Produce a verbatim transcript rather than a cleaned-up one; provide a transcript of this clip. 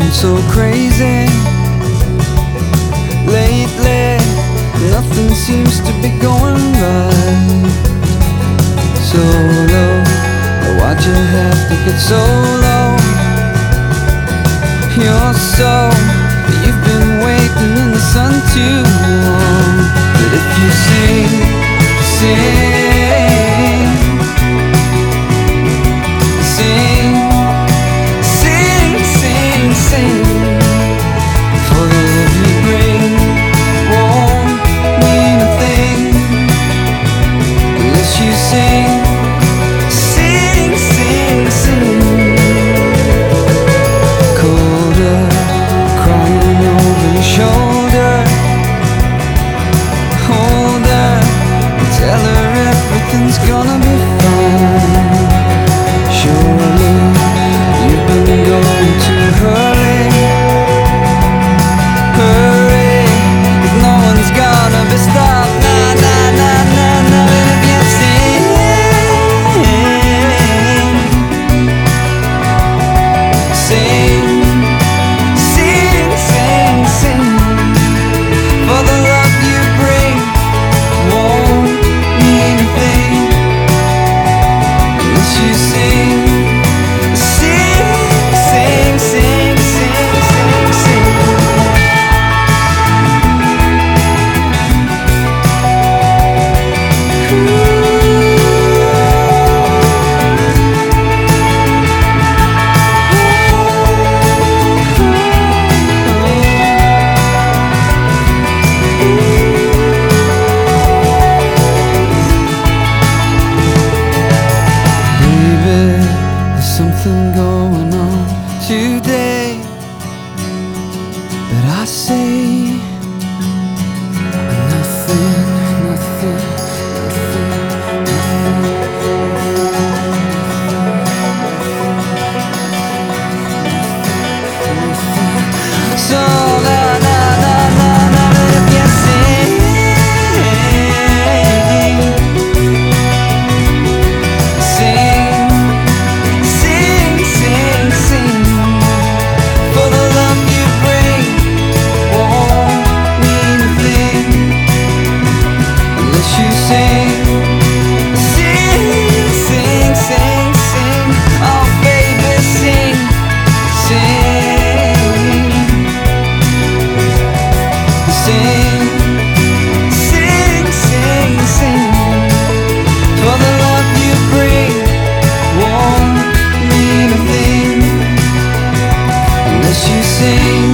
so crazy lately. Nothing seems to be going right. So low, why'd you have to get so low? You're so, you've been waiting in the sun too long. But if you sing, sing, sing, sing, sing, sing, for the love you bring won't mean a thing unless you sing, sing, sing, sing. Colder, crying over your shoulder. Hold her, tell her everything's gonna be fine. Surely you've been going too early. Hurry, if no one's gonna be stopped. Nah, nah, nah, nah, nah. And if you sing, sing, sing, sing, sing, for the love you bring won't mean a thing unless you sing, sing, sing, sing, sing, sing, sing. Baby, there's something going on today that I say nothing, nothing, nothing. So na na na na na, if you sing, sing, sing, sing, sing, for the love you bring won't mean a thing unless you sing, sing, sing, sing, sing. Oh baby, sing, sing, sing, sing, sing, sing, for the love you bring won't mean a thing unless you sing.